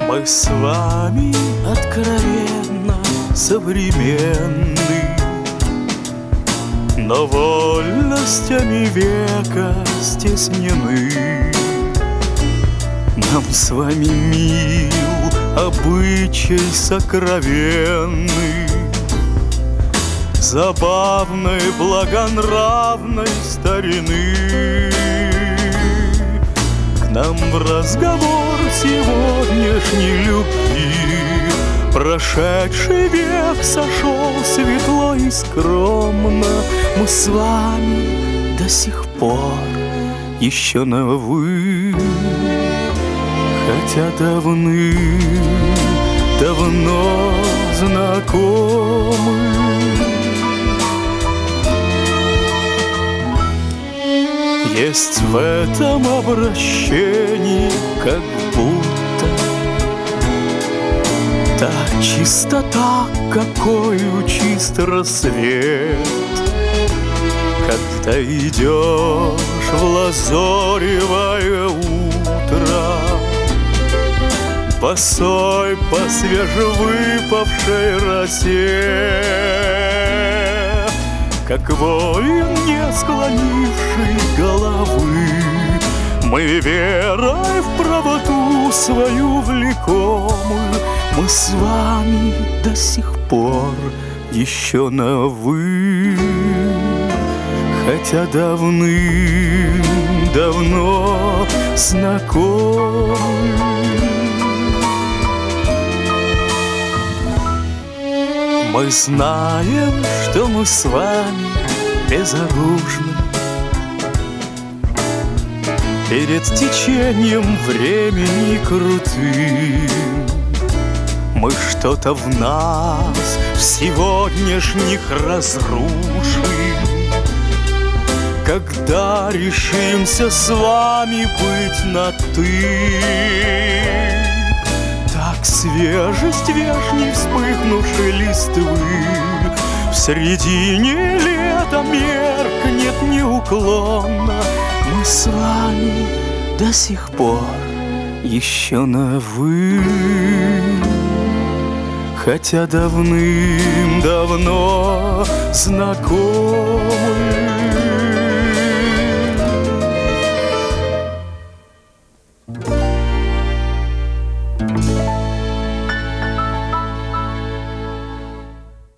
Мы с вами откровенно современны, но вольностями века стеснены. Нам с вами мил обычай сокровенный, забавной, благонравной старины. К нам в разговор сегодняшней любви прошедший век сошел светло и скромно. Мы с вами до сих пор еще на «вы», хотя давным-давно знакомы. Есть в этом обращении как будто та чистота, какою чист рассвет, когда идешь в лазоревое утро, босой по свежевыпавшей росе, как воин, не склонивший головы. Мы верой в правоту свою влекомы, мы с вами до сих пор еще на «вы», хотя давным-давно знакомы. Мы знаем, что мы с вами безоружны перед течением времени крутым. Мы что-то в нас в сегодняшних разрушим, когда решимся с вами быть на «ты». Так свежесть вешней вспыхнувшей листвы в середине лета меркнет неуклонно. Мы с вами до сих пор еще на «вы», хотя давным-давно знакомы.